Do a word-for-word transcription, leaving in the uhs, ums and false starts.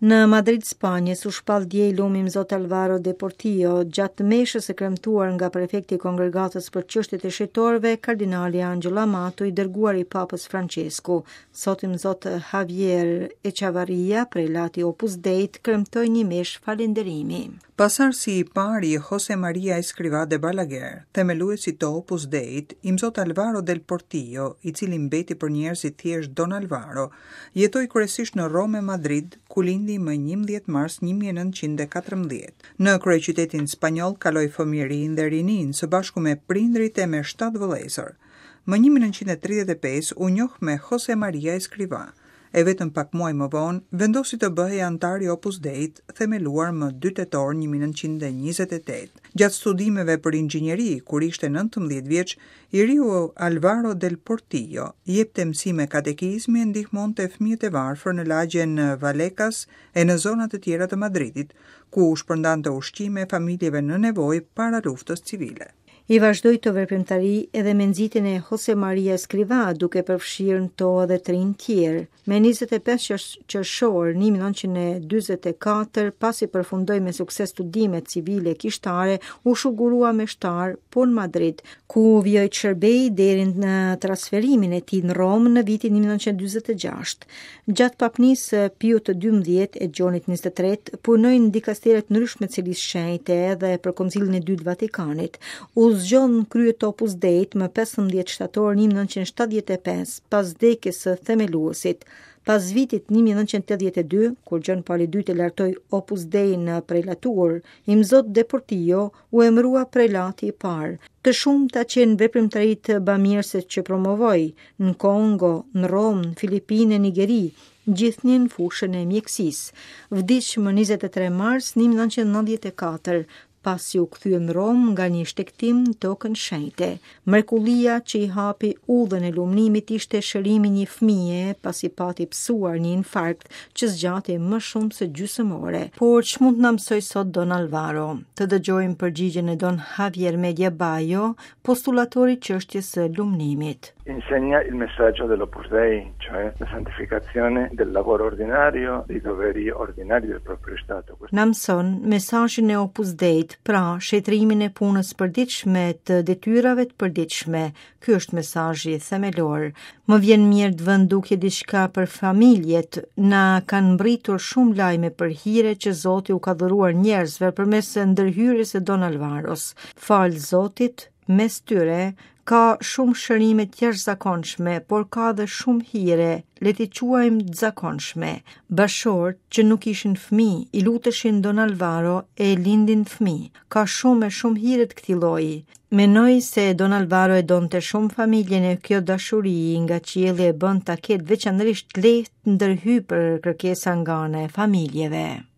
Në Madrid, Spanjës, u shpall dje i lumi Mzot Alvaro de Portillo gjatë meshës së kremtuar nga prefekti i Kongregatës për çështjet e shqitorëve, kardinali Angelo Amato, i dërguar i Papës Francesku. Sot Mzot Javier Echavarria, prelati Opus Dei, kremtoi një meshë falënderimi. Pasardhësi i parë i Jose Maria Escrivá de Balaguer, themeluesi të Opus Dei, i Mzot Alvaro del Portillo, i cili mbeti për njerëzit thjesht Don Alvaro, jetoi kryesisht në Romë e Madrid, ku lindi më njëmbëdhjetë mars një mijë e nëntëqind e katërmbëdhjetë. Në kryeqytetin spanjoll kaloi fëmijërinë dhe rinin së bashku me prindrit e me shtatë vëllezër. Më një mijë e nëntëqind e tridhjetë e pesë u njoh me Jose Maria Escrivá. E vetëm pak muaj më vonë, vendosi të bëhej antar i Opus Dei, themeluar më dy tetor një mijë e nëntëqind e njëzet e tetë. Gjatë studimeve për inxhinieri, kur ishte nëntëmbëdhjetë vjeç, i riu Alvaro del Portillo jepte mësime katekizmi e ndihmonte fëmijët e varfër në lagjen Vallecas e në zonat e tjera të Madridit, ku u shpërndante ushqime familjeve në nevojë para luftës civile. I vazhdoi të veprimtari edhe me nxitjen e Jose Maria Escrivá, duke përfshirë në to edhe të rinj tjerë. Me njëzet e pesë qershor një mijë e nëntëqind e dyzet e katër, pasi përfundoi me sukses studimet civile kishtare, u shugurua me shtar po në Madrid, ku vjoj të shërbej deri në transferimin e tij në Romë në vitin një mijë e nëntëqind e dyzet e gjashtë. Gjatë papnisë Pio të dymbëdhjetë e Gjonit njëzet e tretë, punoi në dikasteret ndryshme të Cilisë Shenjte edhe për Koncilin e dytë të Vatikanit. U zgjon në krye të Opus Dei më pesëmbëdhjetë shtator një mijë e nëntëqind e shtatëdhjetë e pesë, pas vdekjes së themeluesit. Pas vitit një mijë e nëntëqind e tetëdhjetë e dy, kur Gjon Pauli i dytë e lartoi Opus Dei në prelatur, i Mzot de Portillo u emërua prelati i parë. Të shumta që në veprimtaritë bamirëse që promovoi në Kongo, në Romë, në Filipinë, Nigeri, gjithnjë në fushën e mjekësisë. Vdiq më njëzet e tre mars një mijë e nëntëqind e nëntëdhjetë e katër. Pasi u kthye në Romë nga një shtektim në tokën shenjte. Mrekullia që i hapi udhën e lumënimit ishte shërimi një fëmije pasi pati psuar një infarkt që zgjati më shumë se gjysmë ore. Por ç'mund na mësoj sot Don Alvaro? Të dëgjojmë përgjigjen e Don Javier Media Bayo, postulatori çështjes së lumënimit. Insegna il messaggio dell'Opus Dei, cioè la santificazione del lavoro ordinario, dei doveri ordinari del proprio Stato. Na mëson mesazhin e Opus Dei, pra shetrimin e punës përditshme të detyrave të përditshme. Ky është mesazhi themelor. Më vjen mirë të vënë duke diçka për familjet. Na kanë mbritur shumë lajme për hire që Zoti u ka dhuruar njerëzve përmes ndërhyrjes së Don Alvaros. Fal Zotit, mes tyre ka shumë shërime të jashtëzakonshme, por ka dhe shumë hire, le t'i quajmë të zakonshme. Bashortë që nuk ishin fëmijë, i luteshin Don Alvaro e lindin fëmijë. Ka shumë e shumë hire të këtij lloji. Menoj se Don Alvaro e donte shumë familjen e kjo dashuri nga qielli e bën ta ketë veçanërisht lehtë ndërhyj për kërkesa nga ana e familjeve.